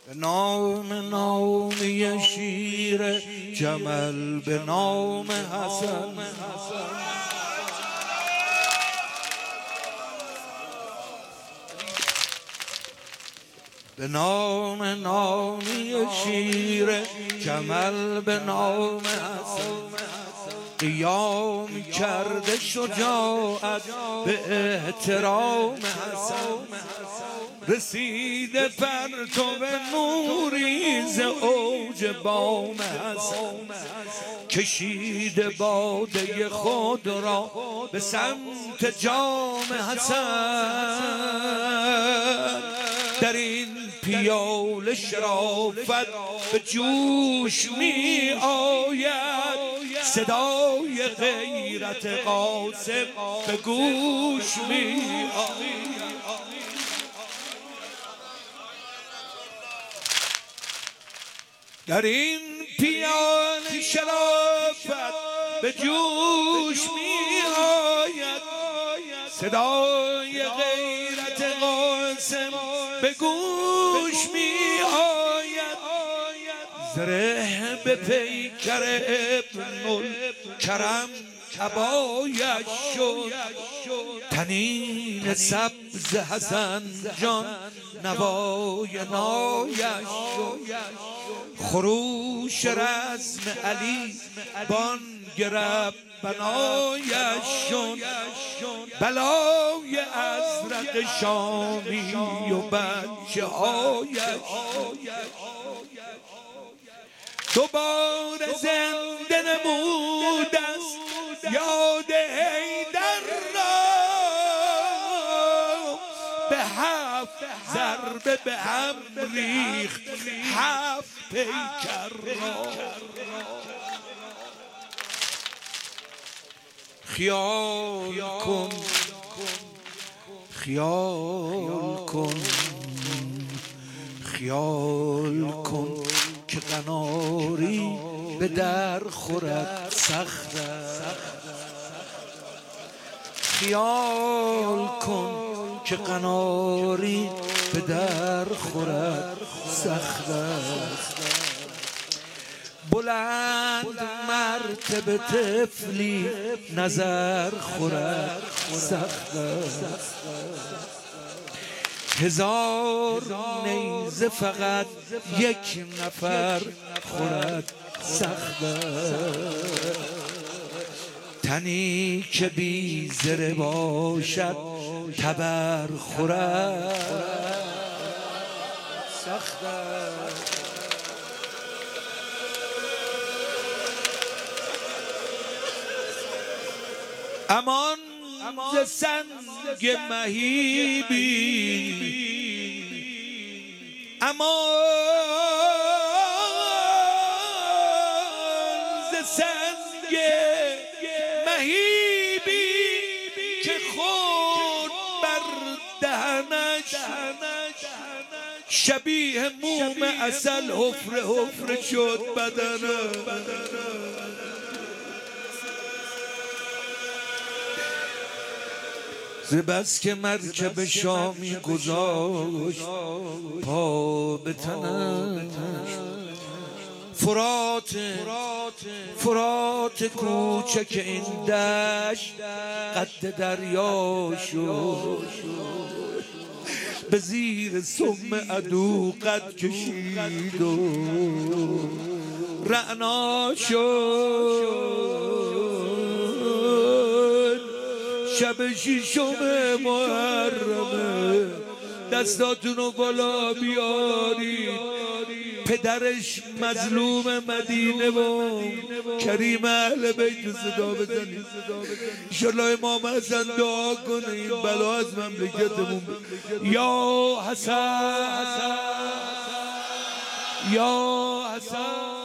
به نام شیر جمل، به نام حسن، به نام شیر جمل، به نام حسن قیام کرده شجاعت به احترام حسن. رسیده پرتو نوری ز اوج بام حسن، کشیده باده خود را به سمت جام حسن. در این پیاله شرافت به جوش می آید، صدای غیرت قاسم به گوش می آید. در این پیاله شرافت به جوش می آید، صدای غیرت قاسم به گوش می آید. زره به پیکر ابن الکرم عبایش شد، تنین سبز حسن جان نوای نایش شد. خروش رزم علی بانگ بنایش شد، بلای ازرق شامی و بچه هایش دوباره زنده نمود است یاد حیدر را. به 7 ضربه به هم ریخت 7 پیکر را. خیال کن خیال کن خیال کن که قناری به در خورد سخت است. خیال کن که قناری به در خورد سخت است. بلند مرتبه طفلی نظر خورد سخت است. 1000 نیزه فقط یک نفر خورد سخت است. تنی که بی زره باشد تبر خورد سخت است. امان ز سنگ مهیبی، امان ز سنگ مهیبی که خود بر دهنش شبیه موم عسل حفره حفره شد بدنه. ز بس که مرکب شامی گذاشت پا به تنش، فرات کوچک این دشت قد دریا شد. به زیر سم عدو قد کشید و رعنا شد. شب 6 محرمه دستاتونو بالا بیارید. پدرش مظلوم مدینه و کریم اهل بیت صدا بزنید. انشالله امام حسن دعا کنه این بلا از مملکتمون. یا حسن یا حسن